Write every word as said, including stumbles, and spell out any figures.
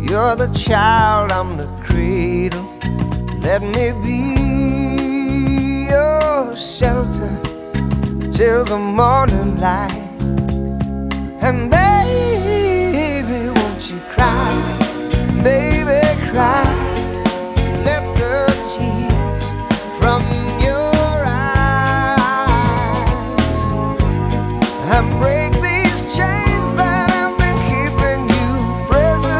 You're the child, I'm the cradle. Let me be your shelter till the morning light. And baby, won't you cry, baby, cry. Let the tears from your eyes and